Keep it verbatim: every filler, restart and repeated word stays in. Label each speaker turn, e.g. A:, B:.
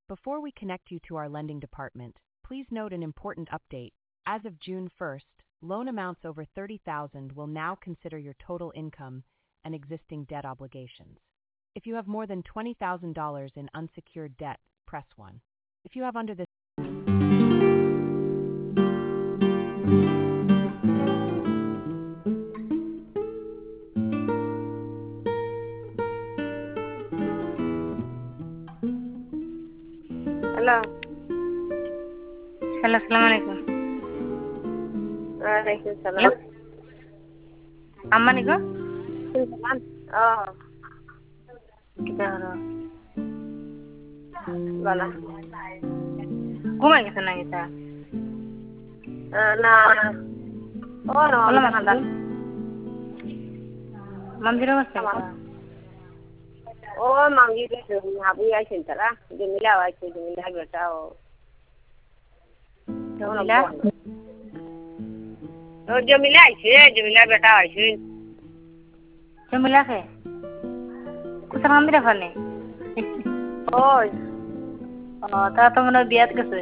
A: Before we connect you to our lending department, please note an important update. As of June first, loan amounts over thirty thousand dollars will now consider your total income and existing debt obligations. If you have more than twenty thousand dollars in unsecured debt, press one. If you have under this
B: Hello.
C: Hello, Assalamualaikum.
B: Waalaikumsalam.
C: Hello. Amma ni ko?
B: Salam. Oh,
C: Kita haro.
B: wala.
C: Kuma kita na kita.
B: Ah, na. Oh, no.
C: Wala
B: Wala
C: masuk.
B: na.
C: Mandir mas kita.
B: Oh, mangi ke habu ya sentara. Jamila wa ke Jamila beta oh.
C: Jamila.
B: Oh, Jamila ke Jamila beta wa ke.
C: Jamila ke? Kusa mandir apa ni?
B: Oh,
C: Oh, ta to mana biat ke